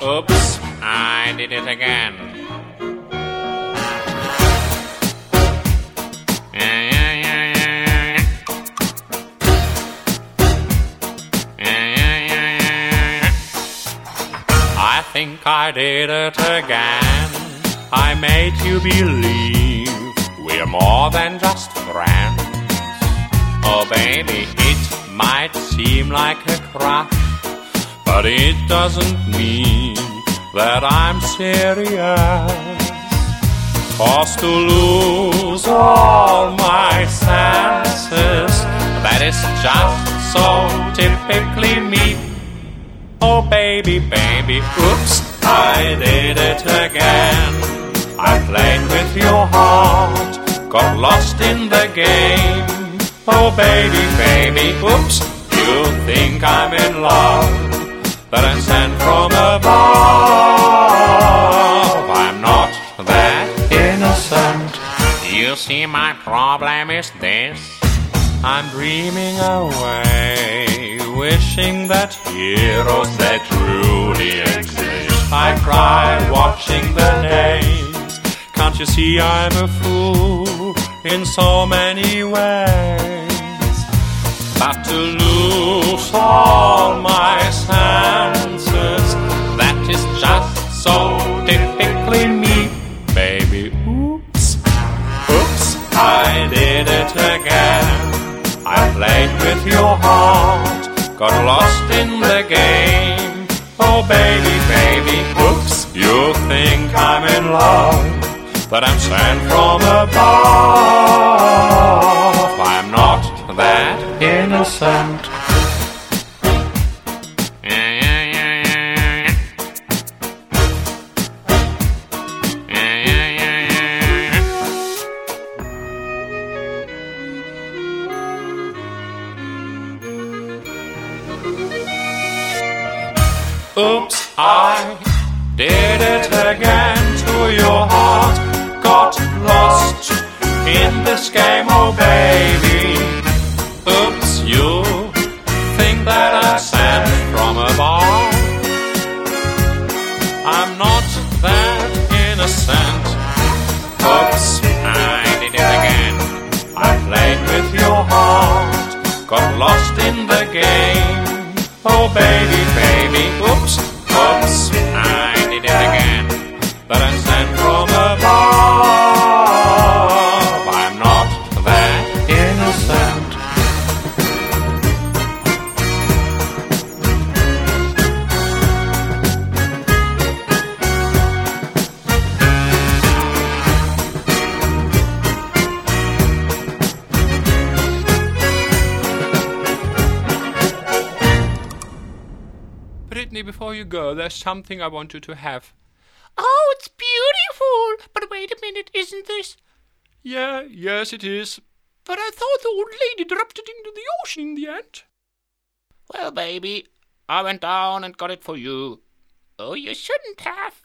Oops, I did it again. I think I did it again. I made you believe we're more than just friends. Oh baby, it might seem like a crush, but it doesn't mean that I'm serious. 'Cause to lose all my senses, that is just so typically me. Oh baby, baby, oops, I did it again. I played with your heart, got lost in the game. Oh baby, baby, oops, you think I'm in love, that I'm sent from above. I'm not that innocent. You see, my problem is this: I'm dreaming away, wishing that heroes that truly exist. I cry watching the days. Can't you see I'm a fool in so many ways? But to lose all my senses, that is just so typically me. Baby, oops, oops, I did it again. I played with your heart, got lost in the game. Oh baby, baby, oops, you think I'm in love, but I'm sent from above. I'm not that innocent. Oops, I did it again to your heart. Got lost in this game, oh baby. Oops, you think that I'm sent from above. I'm not that innocent. Oops, I did it again. I played with your heart, got lost in the game. Oh baby, baby, oops, oops, I did it again. But I'm sent from above. I'm not that innocent. Brittany, before you go, there's something I want you to have. Oh, it's beautiful! But wait a minute, isn't this? Yes it is. But I thought the old lady dropped it into the ocean in the end. Well, baby, I went down and got it for you. Oh, you shouldn't have.